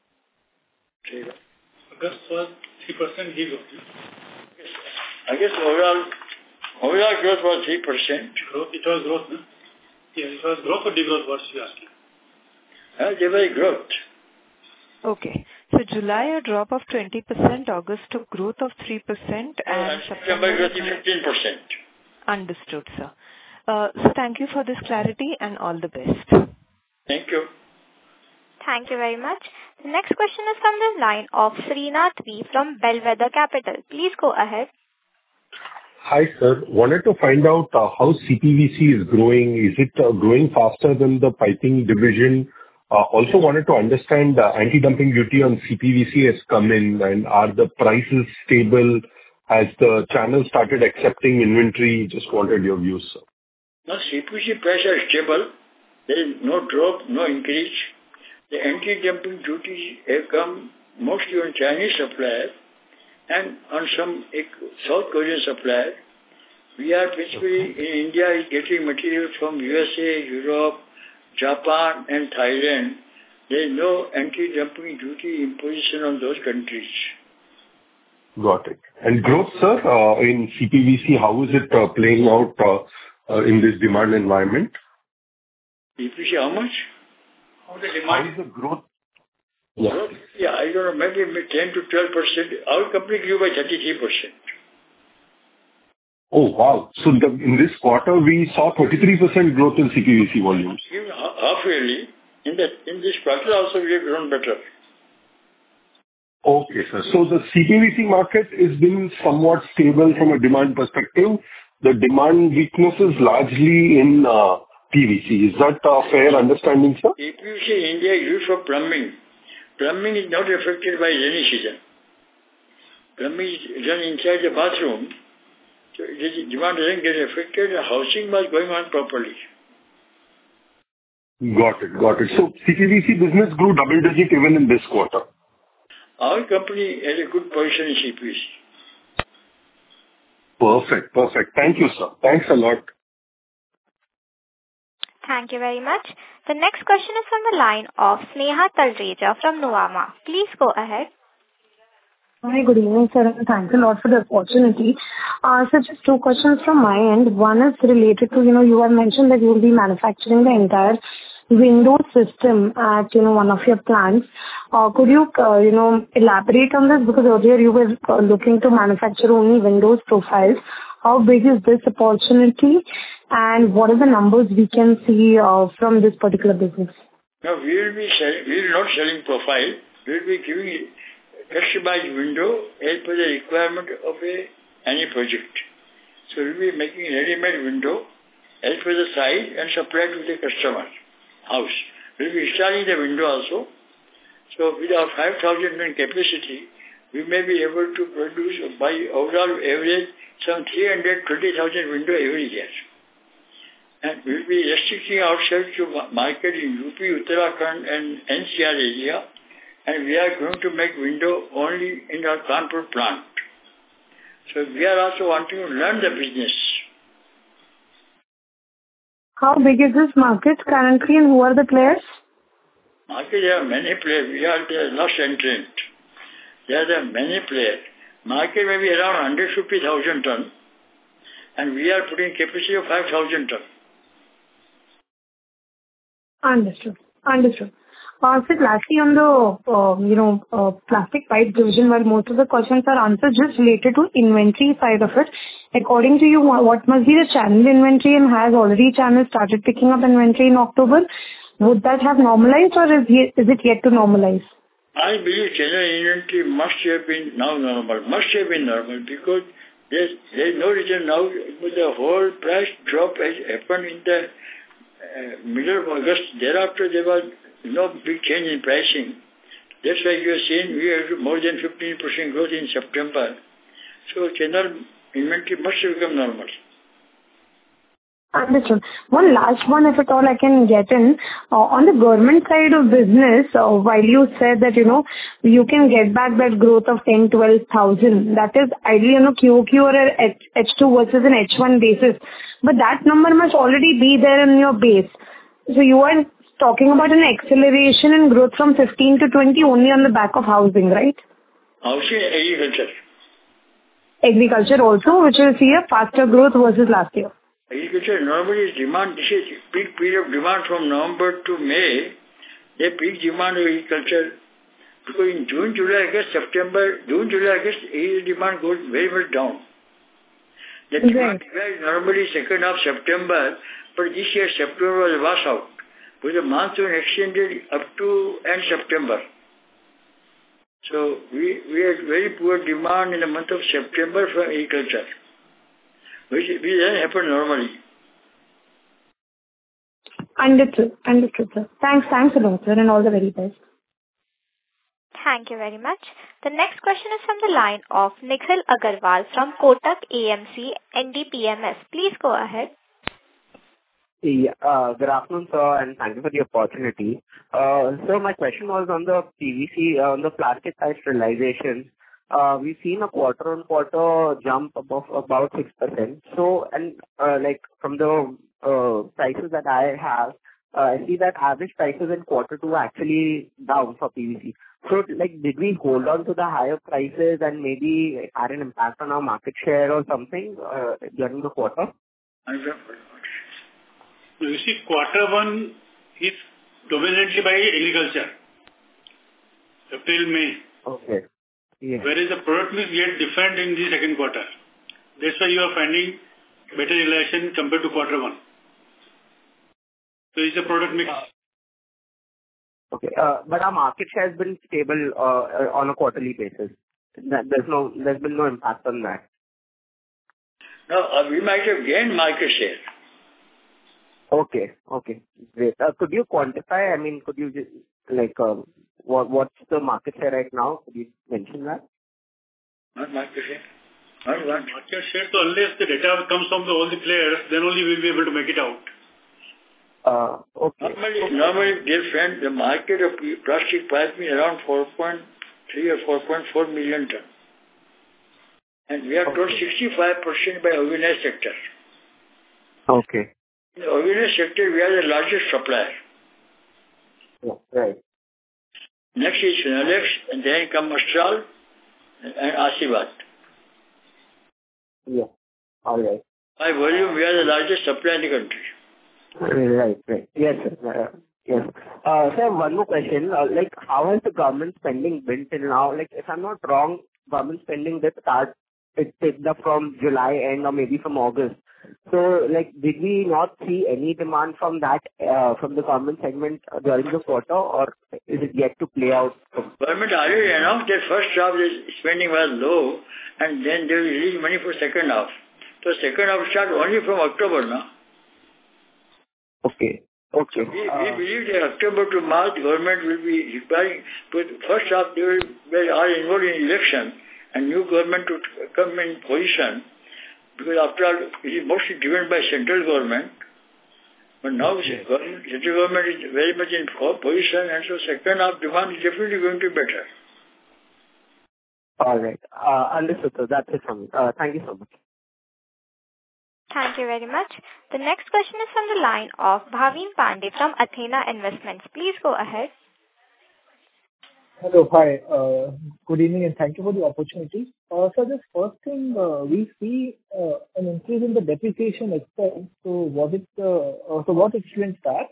Speaker 7: August was three percent degrowth.
Speaker 3: Yes. I guess overall, overall growth was three percent.
Speaker 7: Growth, it was growth, no? Yeah, it was growth or degrowth, what you asking?
Speaker 3: Uh, they were growth.
Speaker 10: Okay. So July a drop of twenty percent, August a growth of three percent, and,
Speaker 3: and September growth is fifteen percent.
Speaker 10: Understood, sir. Uh, so thank you for this clarity and all the best.
Speaker 3: Thank you.
Speaker 1: Thank you very much. The next question is from the line of Srinath V from Bellwether Capital. Please go ahead.
Speaker 11: Hi, sir. Wanted to find out uh, how C P V C is growing. Is it uh, growing faster than the piping division? Uh, also wanted to understand uh, anti-dumping duty on C P V C has come in, and are the prices stable? Has the channel started accepting inventory? Just wanted your views, sir.
Speaker 3: Now, C P V C prices are stable. There is no drop, no increase. The anti-dumping duties have come mostly on Chinese suppliers and on some South Korean suppliers. We are basically in India is getting material from U S A, Europe, Japan and Thailand. There is no anti-dumping duty imposition on those countries.
Speaker 11: Got it. And growth, sir, uh, in C P V C, how is it uh, playing out uh, uh, in this demand environment?
Speaker 3: C P V C, how much?
Speaker 7: How the demand?
Speaker 11: How is the growth?
Speaker 3: Yeah. Growth, yeah, I don't know, maybe ten to twelve percent. Our company grew by thirty-three percent.
Speaker 11: Oh, wow. So the, in this quarter, we saw thirty-three percent growth in C P V C volumes.
Speaker 3: Half yearly. In, the, in this quarter also, we have grown better.
Speaker 11: Okay, sir. So the C P V C market is being somewhat stable from a demand perspective. The demand weakness is largely in uh, P V C. Is that a fair understanding, sir?
Speaker 3: P V C in India is used for plumbing. Plumbing is not affected by rainy season. Plumbing is done inside the bathroom. So the demand doesn't get affected. The housing was going on properly.
Speaker 11: Got it. Got it. So C P V C business grew double digit even in this quarter.
Speaker 3: Our company has a good position in C P V C.
Speaker 11: Perfect. Perfect. Thank you, sir. Thanks a lot.
Speaker 1: Thank you very much. The next question is from the line of Sneha Talreja from Nuvama. Please go ahead.
Speaker 12: Hi, good evening, sir, and thanks a lot for the opportunity. Uh, so just two questions from my end. One is related to, you know, you have mentioned that you will be manufacturing the entire Windows system at, you know, one of your plants. Uh, could you, uh, you know, elaborate on this? Because earlier you were uh, looking to manufacture only Windows profiles. How big is this opportunity, and what are the numbers we can see uh, from this particular business?
Speaker 3: No, we will be selling, we will not selling profile. We will be giving customized window as per the requirement of a, any project. So we will be making ready-made window as per the size and supply to the customer house. We will be installing the window also. So with our five thousand ton capacity, we may be able to produce by overall average some three hundred twenty thousand window every year. And we will be restricting ourselves to market in U P, Uttarakhand and N C R area. And we are going to make window only in our Kanpur plant. So we are also wanting to learn the business.
Speaker 12: How big is this market currently, and who are the players?
Speaker 3: Market, there are many players. We are the last entrant. There are many players. Market may be around one hundred fifty thousand ton, and we are putting capacity of five thousand ton.
Speaker 12: Understood. Understood. Uh, so lastly, on the, uh, you know, uh, plastic pipe division, while most of the questions are answered, just related to inventory side of it, according to you, what must be the channel inventory, and has already channel started picking up inventory in October? Would that have normalized, or is, yet, is it yet to normalize?
Speaker 3: I believe channel inventory must have been now normal, must have been normal, because there's, there's no reason now, but the whole price drop has happened in the uh, middle of August. Thereafter, there was no big change in pricing. That's why you are seeing we have more than fifteen percent growth in September. So channel inventory must become normal.
Speaker 12: Understood. One last one, if at all I can get in. Uh, on the government side of business, uh, while you said that, you know, you can get back that growth of ten, twelve thousand, that is ideally, you know, Q O Q or a H two versus an H one basis. But that number must already be there in your base. So you are talking about an acceleration in growth from fifteen to twenty only on the back of housing, right?
Speaker 3: Housing and agriculture.
Speaker 12: Agriculture also, which will see a faster growth versus last year.
Speaker 3: Agriculture normally is demand, this is peak period of demand from November to May. They peak demand of agriculture. Because in June, July, August, September, June, July, August, agriculture demand goes very much down. The demand is normally second half September, but this year September was washed out. Because the monsoon extended up to end September. So we, we had very poor demand in the month of September for agriculture, which, which doesn't happen normally.
Speaker 12: Understood. Understood, sir. Thanks. Thanks a lot, sir, and all the very best.
Speaker 1: Thank you very much. The next question is from the line of Nikhil Agarwal from Kotak A M C N D P M S. Please go ahead.
Speaker 13: Yeah, uh, good afternoon, sir, and thank you for the opportunity. Uh, so my question was on the P V C, uh, on the plastic price realizations. Uh, we've seen a quarter-on-quarter jump above about six percent. So, and uh, like from the uh, prices that I have, uh, I see that average prices in quarter two are actually down for P V C. So, like, did we hold on to the higher prices and maybe had an impact on our market share or something uh, during the quarter?
Speaker 7: You see, quarter one is dominantly by agriculture, April, May.
Speaker 13: Okay. Yeah.
Speaker 7: Whereas the product mix gets different in the second quarter. That's why you are finding better realization compared to quarter one. So it's a product mix.
Speaker 13: Uh, okay, uh, but our market share has been stable uh, on a quarterly basis. There's no, there's been no impact on that.
Speaker 3: No, uh, we might have gained market share.
Speaker 13: Okay, okay, great. Uh, could you quantify, I mean, could you just, like, uh, what, what's the market share right now? Could you mention that?
Speaker 3: Not market share. Not what?
Speaker 7: Market share, so unless the data comes from the, all the players, then only we'll be able to make it out.
Speaker 13: Uh, okay.
Speaker 3: Normally,
Speaker 13: okay.
Speaker 3: normally, dear friend, the market of plastic piping is around four point three or four point four million ton. And we are told okay. sixty-five percent by organized sector.
Speaker 13: Okay.
Speaker 3: In the organized sector, we are the largest supplier.
Speaker 13: Yeah, right.
Speaker 3: Next is Finolex, and then come Astral and Ashirvad.
Speaker 13: Yeah, all right.
Speaker 3: By volume, we are the largest supplier in the country.
Speaker 13: Right, right. Yes, sir. Uh, yes. Uh, sir, one more question. Uh, like, how has the government spending been till now? Like, if I'm not wrong, government spending did start, it picked up from July end or maybe from August. So, like, did we not see any demand from that, uh, from the government segment during the quarter, or is it yet to play out?
Speaker 3: Government already announced that first half the spending was low, and then they will release money for second half. So, second half start only from October now.
Speaker 13: Okay. Okay.
Speaker 3: So we,
Speaker 13: uh,
Speaker 3: we believe that October to March, government will be requiring, but first half they will they are involved in election, and new government to come in position. Because after all, it is mostly driven by central government. But now yes. government, central government is very much in position, and so second half demand is definitely going to be better.
Speaker 13: All right. Uh, understood, sir. That's it from me. Uh, thank you so much.
Speaker 1: Thank you very much. The next question is from the line of Bhavin Pandey from Athena Investments. Please go ahead.
Speaker 14: Hello. Hi. Uh, good evening, and thank you for the opportunity. Uh, so this first thing, uh, we see uh, an increase in the depreciation expense. So was it, uh, uh, so what explains that?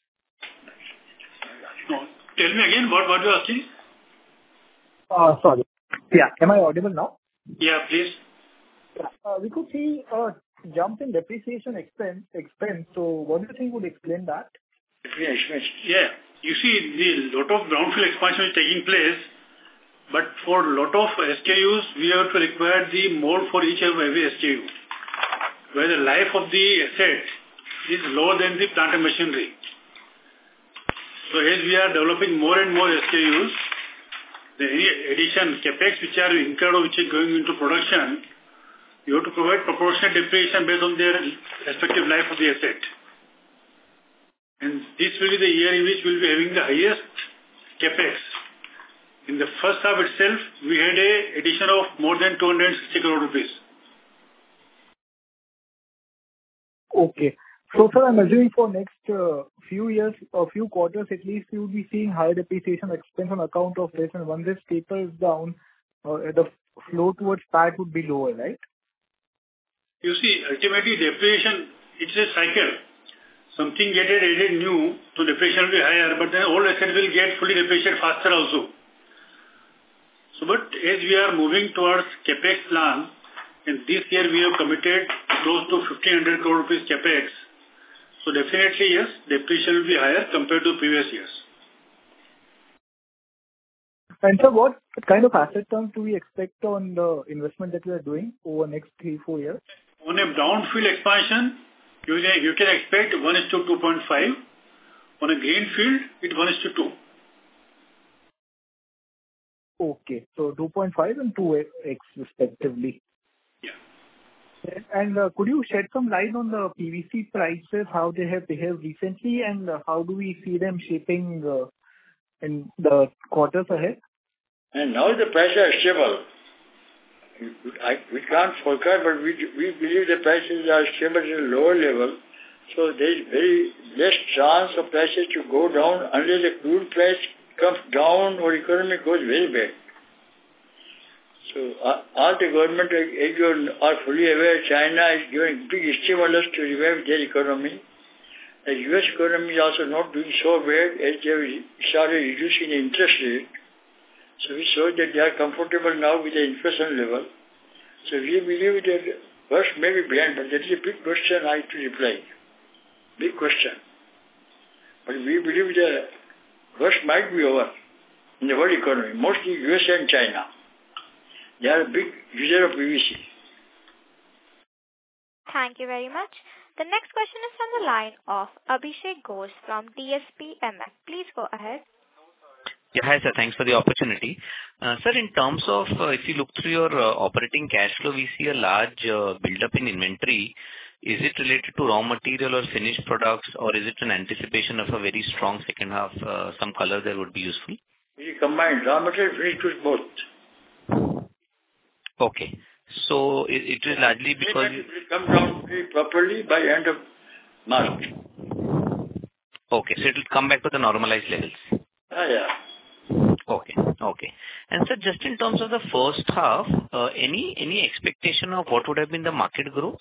Speaker 7: No. Tell me again what, what you are asking?
Speaker 14: Uh, sorry. Yeah. Am I audible now?
Speaker 7: Yeah, please.
Speaker 14: Yeah. Uh, we could see a jump in depreciation expense. expense. So what do you think would explain that?
Speaker 7: Yeah. You see, the lot of brownfield expansion is taking place. but for a lot of S K Us, we have to require the mold for each and every S K U, where the life of the asset is lower than the plant and machinery. So as we are developing more and more S K Us, the addition capex which are incurred or which is going into production, you have to provide proportionate depreciation based on their respective life of the asset. And this will be the year in which we will be having the highest capex. In the first half itself, we had a addition of more than two hundred sixty crore rupees.
Speaker 14: Okay. So, sir, I'm assuming for next uh, few years or few quarters at least, you will be seeing higher depreciation expense on account of this, and once this tapers down, uh, the flow towards P A T would be lower, right?
Speaker 7: You see, ultimately depreciation, it's a cycle. Something get added new, so depreciation will be higher, but then old asset will get fully depreciated faster also. So, but as we are moving towards capex plan, and this year we have committed close to fifteen hundred crore rupees capex. So definitely yes, depreciation will be higher compared to previous years.
Speaker 14: And so what kind of asset terms do we expect on the investment that we are doing over next three, four years?
Speaker 7: On a brownfield expansion, you can, you can expect one is to two point five. On a greenfield, it one is to two.
Speaker 14: Okay, so two point five and two x respectively. And uh, could you shed some light on the P V C prices, how they have behaved recently, and uh, how do we see them shaping uh, in the quarters ahead?
Speaker 3: And now the prices are stable. I, we can't forecast, but we, we believe the prices are stable at a lower level. So there is very less chance of prices to go down unless the crude price comes down or economy goes very bad. So uh, all the government, as you are fully aware, China is giving big stimulus to revive their economy. The U S economy is also not doing so bad as they have started reducing the interest rate. So we saw that they are comfortable now with the inflation level. So we believe that worst may be behind, but that is a big question I have to reply. Big question. But we believe the worst might be over in the world economy, mostly U S and China. They are a big user of P V C.
Speaker 1: Thank you very much. The next question is from the line of Abhishek Ghosh from D S P M F. Please go ahead.
Speaker 15: Yeah, hi sir. Thanks for the opportunity. Uh, sir, in terms of, uh, if you look through your uh, operating cash flow, we see a large uh, build-up in inventory. Is it related to raw material or finished products, or is it an anticipation of a very strong second half? Uh, some color there would be useful.
Speaker 3: We combine raw material, finished goods, both.
Speaker 15: Okay. So it, it is largely because...
Speaker 3: It will come down very properly by end of March.
Speaker 15: Okay. So it will come back to the normalized levels.
Speaker 3: Ah, yeah.
Speaker 15: Okay. Okay. And sir, just in terms of the first half, uh, any any expectation of what would have been the market growth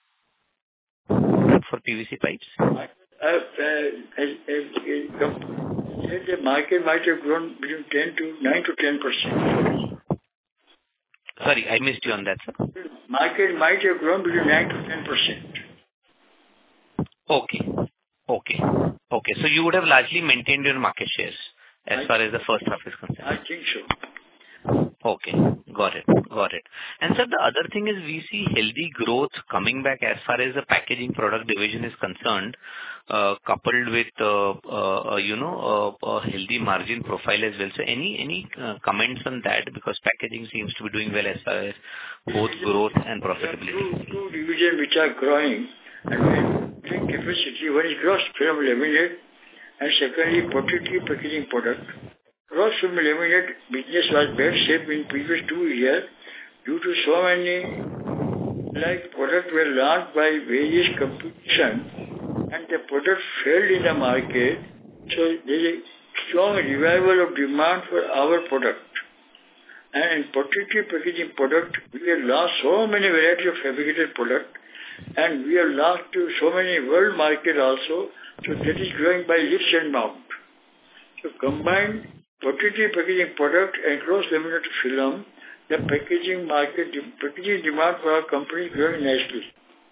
Speaker 15: for P V C pipes?
Speaker 3: Uh, uh, uh, uh, uh, the market might have grown between ten to nine to ten percent.
Speaker 15: Sorry, I missed you on that, sir.
Speaker 3: Market might have grown between nine to ten percent.
Speaker 15: Okay. Okay. Okay. So you would have largely maintained your market shares as
Speaker 3: I
Speaker 15: far as the first half is concerned.
Speaker 3: I think so.
Speaker 15: Okay. Got it. Got it. And sir, the other thing is we see healthy growth coming back as far as the packaging product division is concerned, uh, coupled with, uh, uh, you know, uh, a healthy margin profile as well. So any, any uh, comments on that? Because packaging seems to be doing well as far as both growth and profitability.
Speaker 3: Two, two divisions which are growing and when capacity, one is gross film laminate and secondly protective packaging product. Gross film laminate business was bad shape in previous two years due to so many like products were launched by various competition and the product failed in the market. So there is a strong revival of demand for our product. And in protective packaging product, we have launched so many varieties of fabricated product and we have launched to so many world market also. So that is growing by leaps and bounds. So combined protective packaging product and gross laminated film, the packaging market, the packaging demand for our company is growing nicely.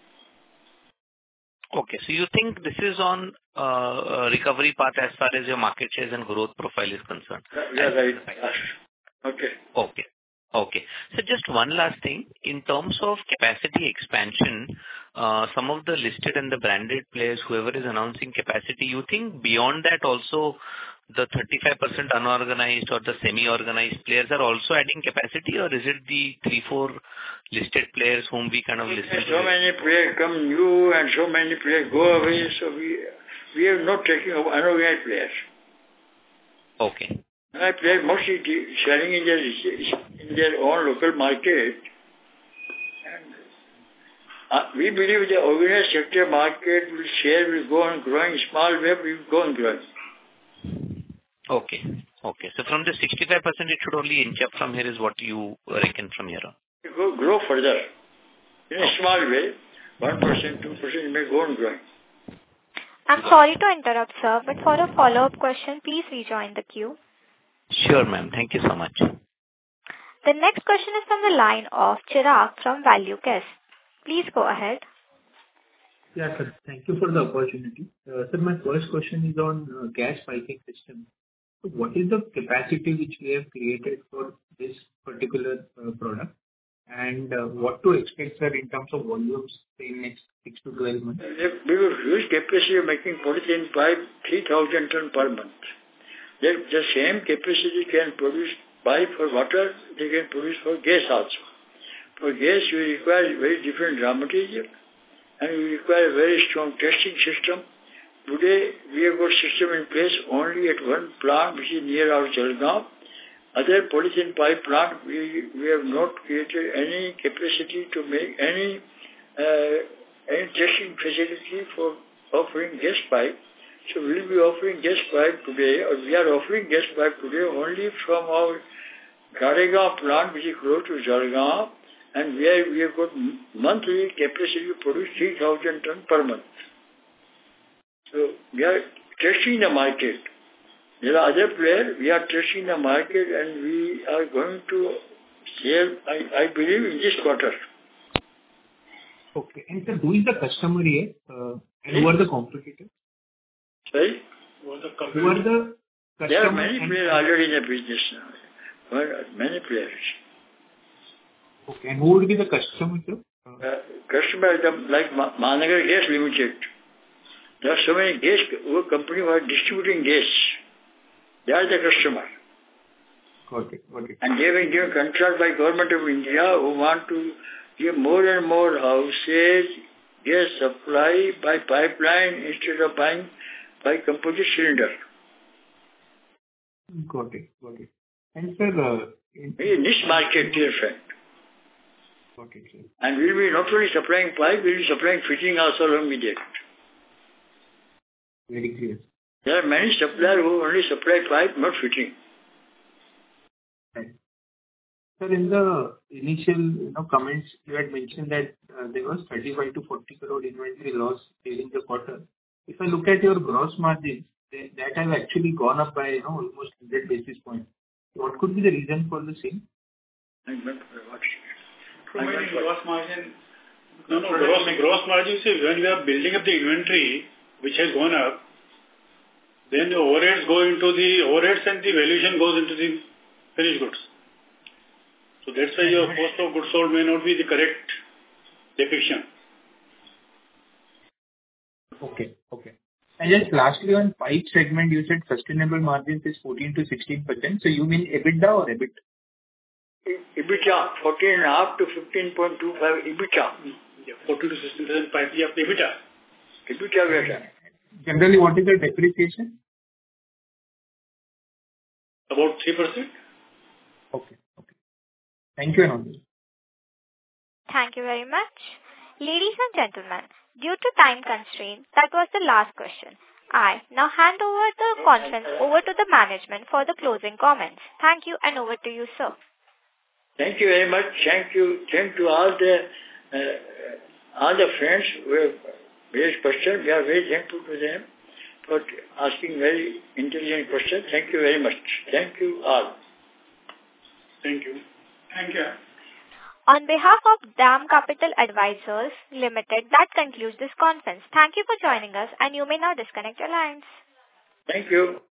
Speaker 15: Okay. So you think this is on uh, a recovery path as far as your market shares and growth profile is concerned?
Speaker 3: Yeah, right. Okay.
Speaker 15: Okay. Okay. So just one last thing. In terms of capacity expansion, uh, some of the listed and the branded players, whoever is announcing capacity, you think beyond that also the thirty-five percent unorganized or the semi-organized players are also adding capacity, or is it the three, four listed players whom we kind of listen to?
Speaker 3: So many players come new and so many players go away, so we we are not taking of unorganized players.
Speaker 15: Okay.
Speaker 3: I play mostly selling in their, in their own local market. And uh, we believe the organized sector market will share will go on growing, small web will go on growing.
Speaker 15: Okay. Okay. So from the sixty-five percent, it should only inch up from here is what you reckon from here on?
Speaker 3: It will grow further. In a small way, one percent, two percent, it may go on growing.
Speaker 1: I'm sorry to interrupt, sir, but for a follow-up question, please rejoin the queue.
Speaker 15: Sure, ma'am. Thank you so much.
Speaker 1: The next question is from the line of Chirag from ValueQuest. Please go ahead.
Speaker 16: Yeah, sir. Thank you for the opportunity. Uh, sir, my first question is on uh, gas piping system. So what is the capacity which we have created for this particular uh, product? And uh, what to expect, sir, in terms of volumes in next six to twelve months?
Speaker 3: We have huge capacity of making polyethylene pipe, three thousand ton per month. That the same capacity can produce pipe for water, they can produce for gas also. For gas, you require very different raw material and you require a very strong testing system. Today, we have got system in place only at one plant which is near our Jalgaon. Other polyethylene pipe plant, we, we have not created any capacity to make any, uh, any testing facility for offering gas pipe. So we will be offering gas pipe today, or we are offering gas pipe today only from our Gadegaon plant, which is close to Jalgaon, and where we have got monthly capacity to produce three thousand ton per month. So we are testing the market. There are other players, we are testing the market and we are going to sell, I, I believe, in this quarter.
Speaker 16: Okay. And sir, who is the customer here? Uh, and who are the competitors?
Speaker 3: Sorry?
Speaker 16: Who are the customers?
Speaker 3: There are many players already in the business now. There are many players.
Speaker 16: Okay. And who would be the customer, sir?
Speaker 3: Uh, customers like Mahanagar Gas Limited. There are so many gas companies who are distributing gas. They are the customer.
Speaker 16: Got it. Got it.
Speaker 3: And they have been given contract by Government of India who want to give more and more houses gas supply by pipeline instead of buying by composite cylinder.
Speaker 16: Got it. Got it. And sir, uh, in,
Speaker 3: in this market, dear friend.
Speaker 16: Got it, sir.
Speaker 3: And we will be not only supplying pipe, we will be supplying fitting also along with it.
Speaker 16: Very clear.
Speaker 3: There are many suppliers who only supply pipe, not fitting.
Speaker 16: Right. Sir, in the initial you know, comments, you had mentioned that uh, there was thirty-five to forty crore inventory loss during the quarter. If I look at your gross margins, they, that has actually gone up by you know almost one hundred basis points. What could be the reason for the same?
Speaker 3: I meant what?
Speaker 7: Providing gross margin. No, no, gross, gross margin, see, when we are building up the inventory, which has gone up, then the overheads go into the overheads and the valuation goes into the finished goods. So that's why your cost of goods sold may not be the correct depiction.
Speaker 16: Okay, okay. And just lastly on pipe segment, you said sustainable margins is fourteen to sixteen percent. So you mean EBITDA or EBIT?
Speaker 3: EBITDA, fourteen point five to fifteen point two five EBITDA.
Speaker 7: Yeah, fourteen to sixteen percent pipe, yeah, EBITDA.
Speaker 3: EBITDA, we are
Speaker 16: Generally, what is the depreciation?
Speaker 7: About three percent.
Speaker 16: Okay. Okay. Thank you, Anand.
Speaker 1: Thank you very much. Ladies and gentlemen, due to time constraint, that was the last question. I now hand over the conference over to the management for the closing comments. Thank you, and over to you, sir.
Speaker 3: Thank you very much. Thank you. Thank you all the uh, all the friends who have raised questions. We are very thankful to them for asking very intelligent questions. Thank you very much. Thank you all.
Speaker 7: Thank you. Thank you.
Speaker 1: On behalf of DAM Capital Advisors Limited, that concludes this conference. Thank you for joining us, and you may now disconnect your lines.
Speaker 3: Thank you.